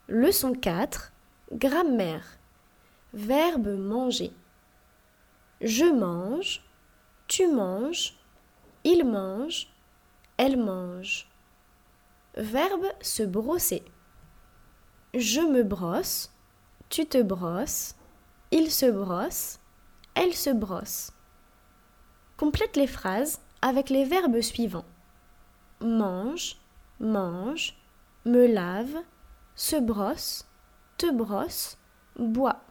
Leçon 4. Grammaire. Verbe manger. Je mange, tu manges, il mange, elle mange. Verbe se brosser. Je me brosse, tu te brosses, il se brosse, elle se brosse. Complète les phrases avec les verbes suivants. Mange, mange, me lave, se brosse, te brosse, boit.